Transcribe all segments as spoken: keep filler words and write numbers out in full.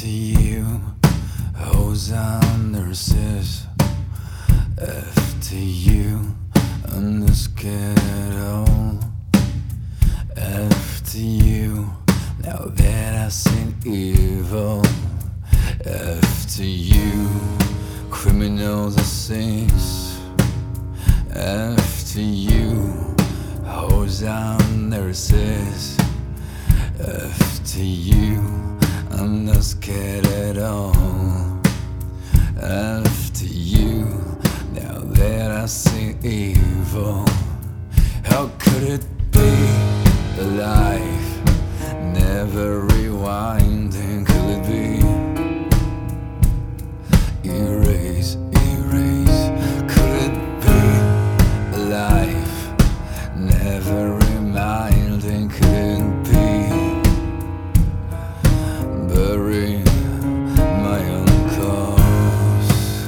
After you, Hosanna nurses. After you, I'm just scared all. After you, now that I've seen evil. After you, criminals and saints. After you, Hosanna nurses. After you, I'm not scared at all. After you, now that I see evil. How could it be alive? Never rewinding, could it be? Erase, erase, could it be alive? Never reminding, could it be? Bury my own cause,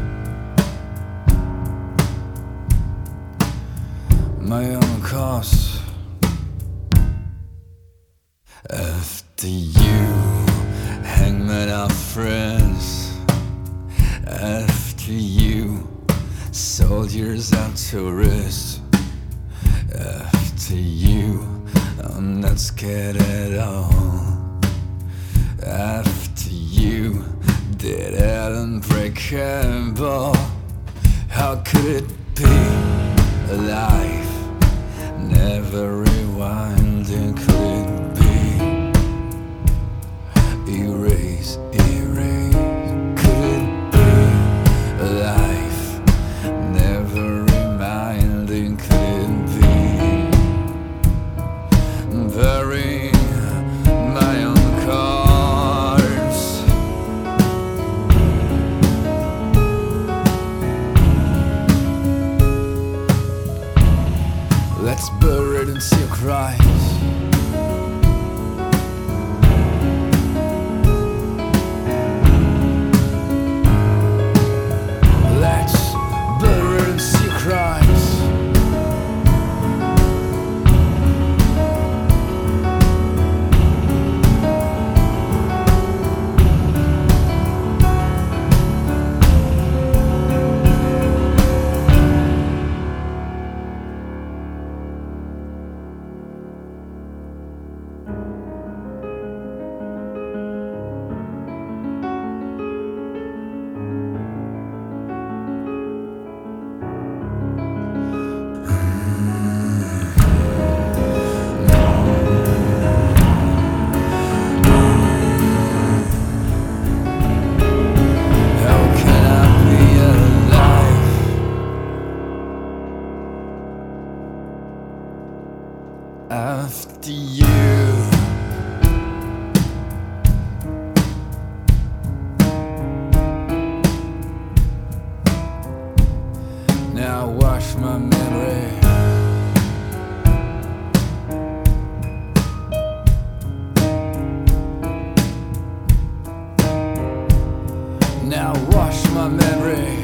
my own cause. After you, hangman of friends. After you, soldiers and tourists. After you, I'm not scared at all. After you, dead and unbreakable. How could it be alive? Never rewinding, could it be? Erase, erase, could it be alive? Never reminding, could it be? Bury my own cause. Let's bury it and see Christ. Let's bury it and see Christ. After you, now wash my memory. Now wash my memory.